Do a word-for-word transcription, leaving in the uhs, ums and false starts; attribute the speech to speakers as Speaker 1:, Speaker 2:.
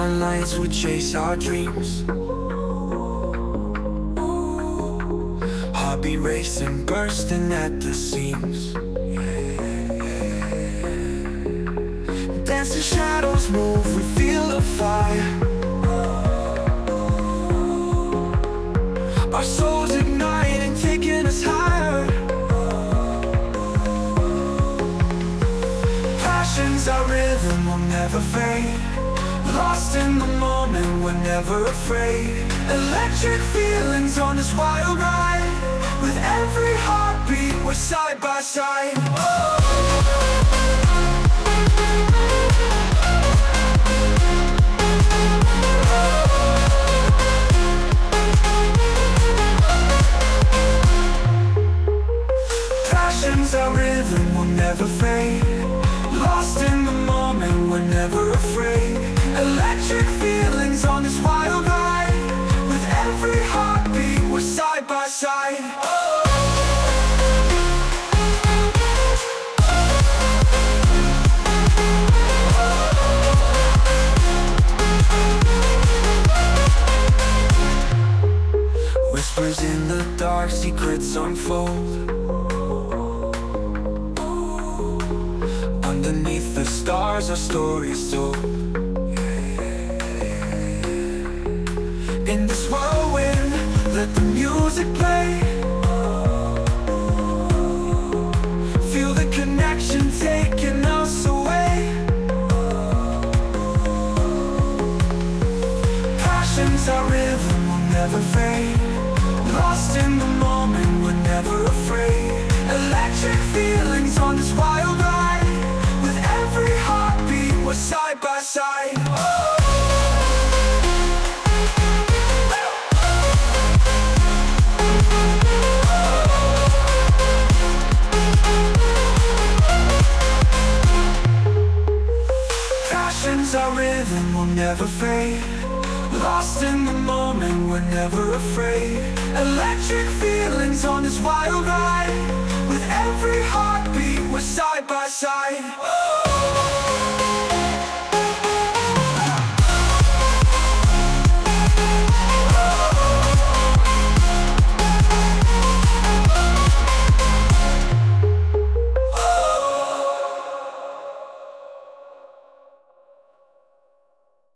Speaker 1: neon lights would chase our dreams. Heartbeat racing, bursting at the seams. Dancing shadows move, we feel the fire. Our souls igniting, taking us higher. Passion's our rhythm, will never fade. Lost in the moment, we're never afraid. Electric feelings on this wild ride. With every heartbeat, we're side by side. Passion's our rhythm, will never fade. Lost in the moment, we're never afraid. Electric feelings on this wild ride. With every heartbeat, we're side by side. Whispers in the dark, secrets unfold. Underneath the stars, our stories told. In this whirlwind, let the music play. Feel the connection taking us away. Passion's our rhythm, will never fade. Lost in the moment, we're never afraid. Electric feelings on this wild ride. With every heartbeat, we're side by side. Passion's our rhythm, will never fade. Lost in the moment, we're never afraid. Electric feelings on this wild ride. With every heartbeat, we're side by side.